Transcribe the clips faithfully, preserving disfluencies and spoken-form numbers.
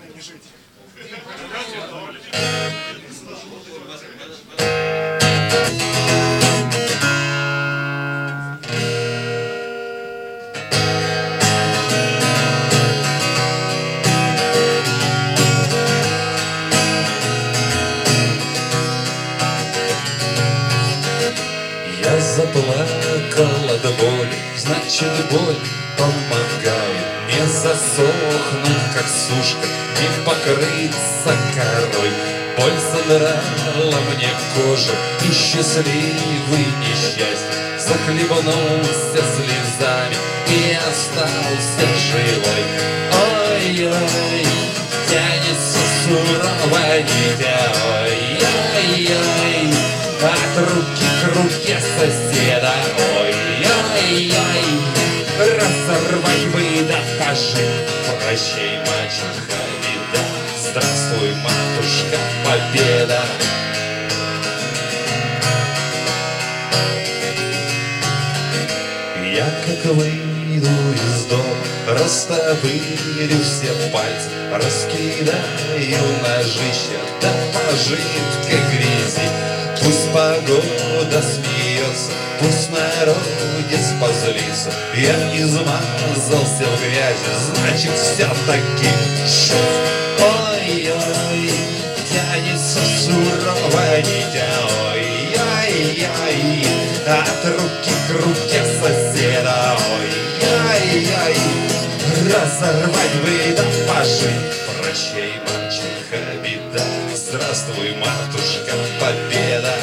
можно и не жить. Я заплакал от боли, значит боль помогает не засохнуть, как сушка, не покрыться корой. Боль содрала мне кожу, и счастливый несчастье захлебнулся слезами и остался живой. Ой-ой, тянется суровая нитя, ой-ой-ой, от руки к руке соседа, ой-ой-ой, разорвать бы да пожить. Прощай, мачеха, беда, здравствуй, матушка, победа. Я как выйду из дома, растопырю все пальцы, раскидаю ножища да пожитка грязи. Пусть погода смеется, пусть народец позлится, я измазался в грязи, значит все-таки шут. Ой-ой, тянется суровая нитя, ой-ой-ой, от руки к руке соседа, ой-ой-ой, разорвать бы да пожить. Прощай, мачеха, беда, здравствуй, матушка, победа.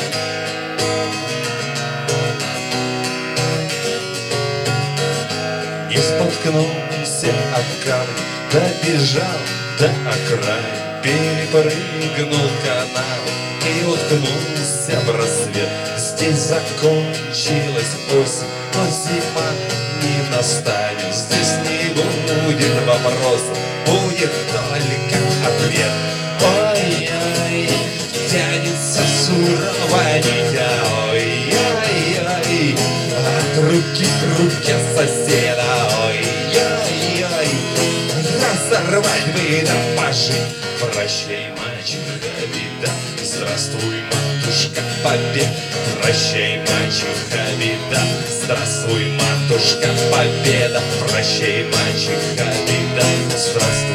Не споткнулся о камни, добежал до окраин, перепрыгнул канаву и уткнулся в рассвет. Здесь закончилась осень, но зима не настанет. Здесь не будет вопросов, будет только ответ. Ой-ой, тянется суровая нитя, ой-ой-ой, от руки к руке соседа, ой-ой-ой, разорвать бы да пожить. Прощай, мачеха, беда, здравствуй, матушка, победа. Прощай, мачеха, беда, здравствуй, матушка, победа. Прощай, мачеха, беда, здравствуй.